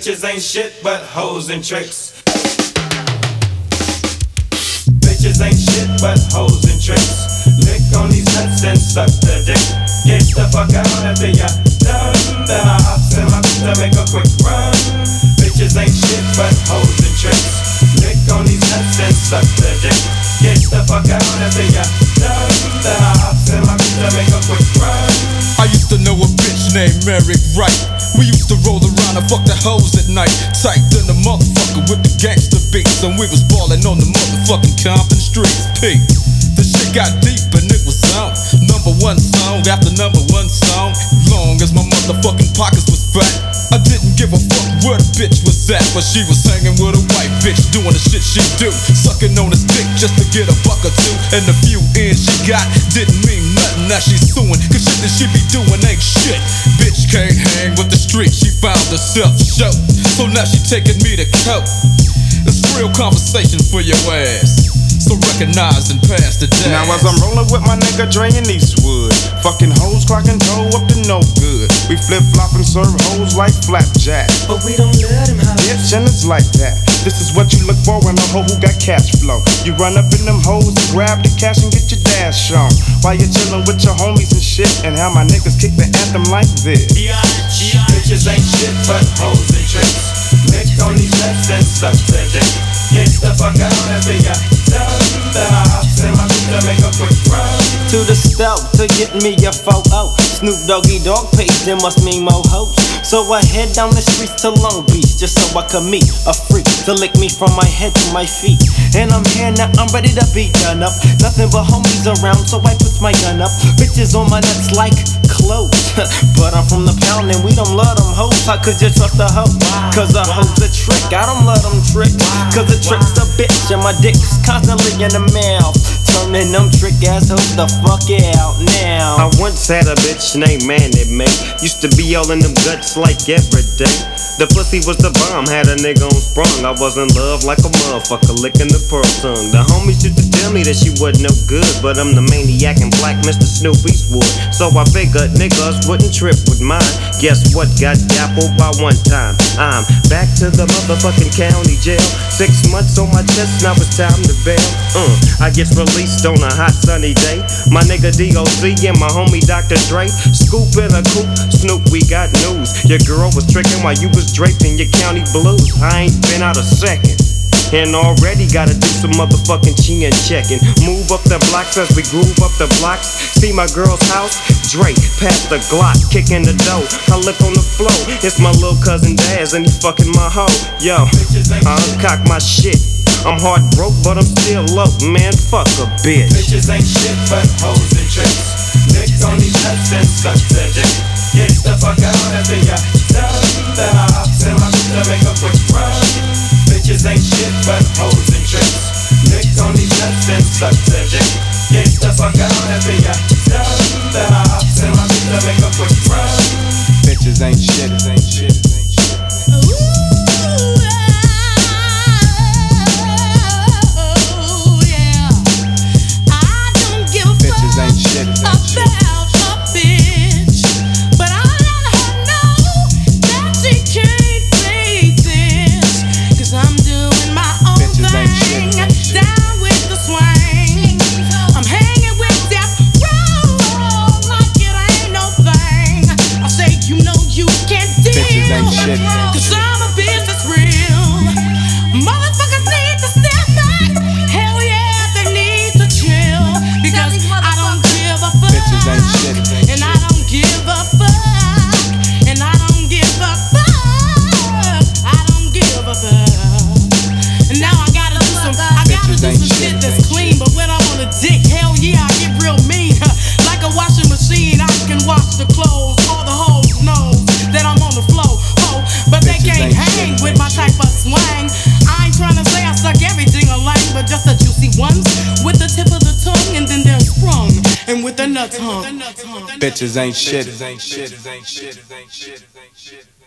Bitches ain't shit but hoes and tricks. Bitches ain't shit but hoes and tricks. Lick on these nuts and suck the dick. Get the fuck out after ya done. Then I hops in my bitch to make a quick run. Bitches ain't shit but hoes and tricks. Lick on these nuts and suck the dick. Get the fuck out after ya done. Then I hops in my bitch to make a quick run. I used to know a bitch named Mary Wright. We used to roll around and fuck the hoes at night. Tight than the motherfucker with the gangster beats. And we was ballin' on the motherfucking Compton streets. P. The shit got deep and it was on. Number one song after number one song. Long as my motherfucking pockets was fat, I didn't give a fuck where the bitch was at. But she was hanging with a white bitch doing the shit she do. Sucking on his dick just to get a buck or two. And the few ends she got didn't mean nothing. Now she's suing, cause shit that she be doing ain't shit. Bitch can't hang with the street, she found herself show. So now she taking me to court. It's real conversation for your ass. So recognize and pass the day. Now as I'm rolling with my nigga Dre in Eastwood, fucking hoes clocking dough up to no good. We flip flop and serve hoes like flapjack. But we don't let him have bitch, and it's like that. This is what you look for in a hoe who got cash flow. You run up in them hoes and grab the cash and get your dash on. While you're chillin' with your homies and shit. And how my niggas kick the anthem like this. Bitches ain't shit but hoes and tricks. Lick on these nuts and suck the dick. Get the fuck out after ya done. Then I hops in my bitch to make a quick run. To the stove to get me a photo. Snoop Doggy Dogg page, there must mean more hoes. So I head down the streets to Long Beach just so I could meet a freak to lick me from my head to my feet. And I'm here now, I'm ready to be done up. Nothing but homies around, so I put my gun up. Bitches on my nuts like clothes. But I'm from the pound and we don't love them hoes. How could you trust a hoe? Cause a hoe's a trick, I don't love them tricks. Cause a trick's a bitch and my dick's constantly in the mouth. Turning them trick ass hoes the fuck out now. I once had a bitch named Manny Mae. Used to be all in them guts like every day. The pussy was the bomb, had a nigga on sprung. I was in love like a motherfucker licking the pearl tongue. The homies used to tell me that she wasn't no good, but I'm the maniac and black Mr. Snoop Eastwood. So I figured niggas wouldn't trip with mine. Guess what? Got dappled by one time. I'm back to the motherfucking county jail. 6 months on my chest, now it's time to bail. I get released on a hot sunny day. My nigga DOC and my homie Dr. Dre. Scoop in a coupe, Snoop, we got news. Your girl was tricking while you was draped in your county blues. I ain't been out a second, and already gotta do some motherfucking chin checking. Move up the blocks as we groove up the blocks. See my girl's house, Drake, past the Glock, kicking the dough. I look on the floor, it's my little cousin Daz, and he fucking my hoe. Yo, I uncock my shit. I'm hard broke, but I'm still low, man, fuck a bitch. Bitches ain't shit but hoes and tricks. Lick on these nuts and suck the dick. Get the fuck out after ya done. Then I hops in my bitch to make a quick run. Bitches ain't shit but hoes and tricks. Lick on these nuts and suck the dick. Get the fuck out after ya done. Then I hops in my bitch to make a quick run. Bitches ain't shit, ain't shit, ain't shit. Ain't shit, ain't shit. About a bitch, but I let her know that she can't play this. Cause I'm doing my own Bitches ain't thing, shit, ain't shit. down with the swing. I'm hanging with Death Row like it ain't no thing. I say you know you can't deal. Bitches ain't shit, ain't Cause shit. I'm a bitch that's real. Motherfuckers need to step back. Hell yeah, they need to chill. Because I don't give a fuck. Bitches ain't shit, ain't And I don't give a fuck. And I don't give a fuck. I don't give a fuck. And now I gotta do some shit that's clean. But when I'm on a dick, hell yeah, I get real mean. Like a washing machine, I can wash the clothes. All the hoes know that I'm on the flow. Oh, but they can't hang with my type of slang. I ain't trying to say I suck everything alike, but just the juicy ones with the tip of the tongue, and then they're sprung, and with the nuts hung. Bitches ain't shit, ain't shit, ain't shit, ain't shit, ain't shit.